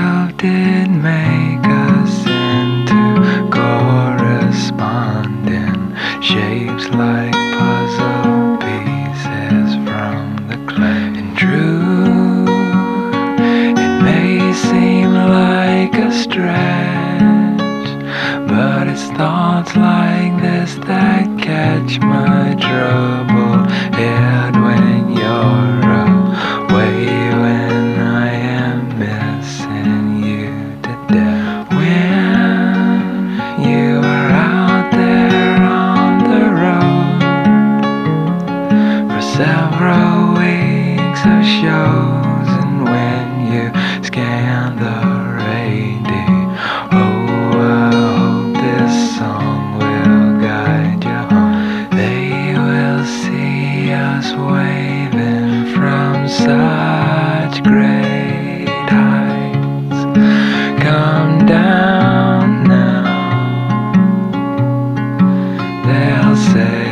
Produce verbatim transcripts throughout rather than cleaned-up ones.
love did make us into corresponding shapes like puzzle pieces from the clay. And true, it may seem like a stretch, but it's thoughts like this that catch my troubled head when you're away, when I am missing you to death. When you are out there on the road for several weeks of shows, and when you scan the radio, oh, I hope this song will guide you home. They will see us waving from such great heights. Come down now, they'll say,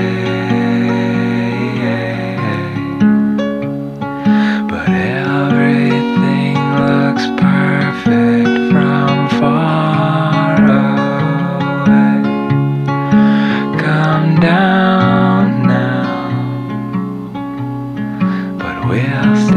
but everything looks perfect from far away. Come down now, but we'll stay.